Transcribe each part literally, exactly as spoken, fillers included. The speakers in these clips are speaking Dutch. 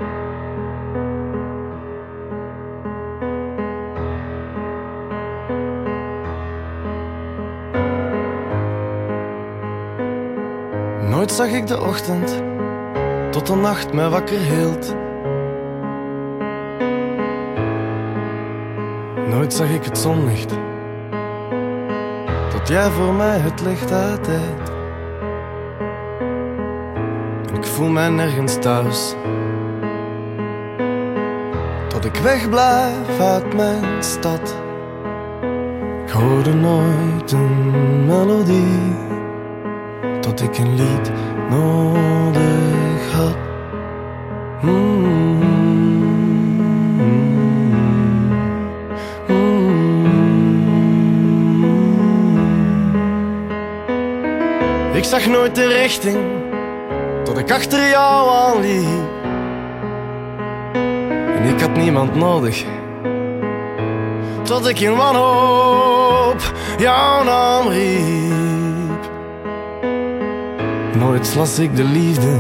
Nooit zag ik de ochtend, tot de nacht mij wakker hield. Nooit zag ik het zonlicht, tot jij voor mij het licht uitdeed. Ik voel mij nergens thuis, tot ik wegblijf uit mijn stad. Ik hoorde nooit een melodie, tot ik een lied nodig had. Mm-hmm. Mm-hmm. Ik zag nooit de richting, tot ik achter jou aanliep. En ik had niemand nodig, tot ik in wanhoop jouw naam riep. Nooit las ik de liefde,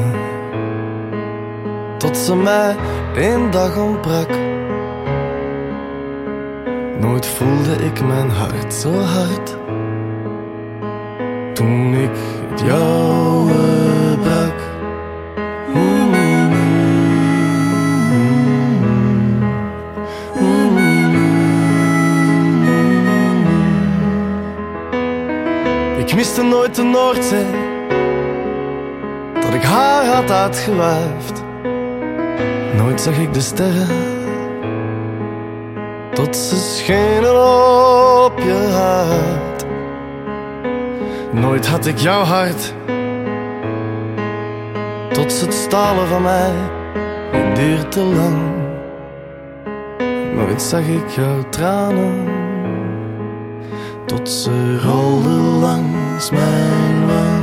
tot ze mij één dag ontbrak. Nooit voelde ik mijn hart zo hard, toen ik het jouwe brak. Mm-hmm. Mm-hmm. Ik miste nooit de Noordzee, dat ik haar had uitgewuifd. Nooit zag ik de sterren, tot ze schenen op je huid. Nooit had ik jouw hart, tot ze het stalen van mij. Het duurt te lang. Nooit zag ik jouw tranen, tot ze rolden langs mijn wang.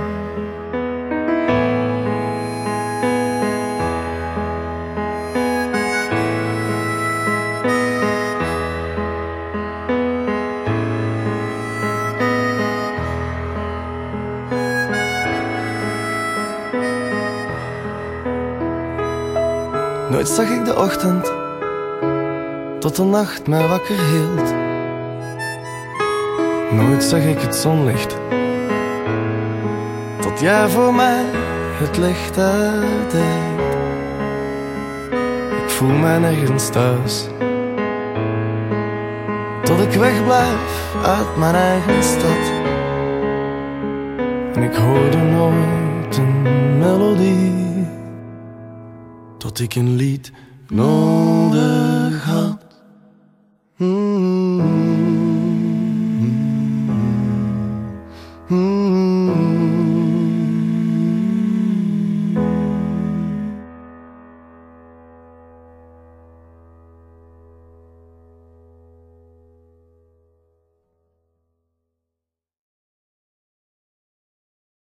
Nooit zag ik de ochtend, tot de nacht mij wakker hield. Nooit zag ik het zonlicht, tot jij voor mij het licht uitdeed. Ik voel mij nergens thuis, tot ik wegblijf uit mijn eigen stad. En ik hoorde nooit een melodie, tot ik een lied nodig had.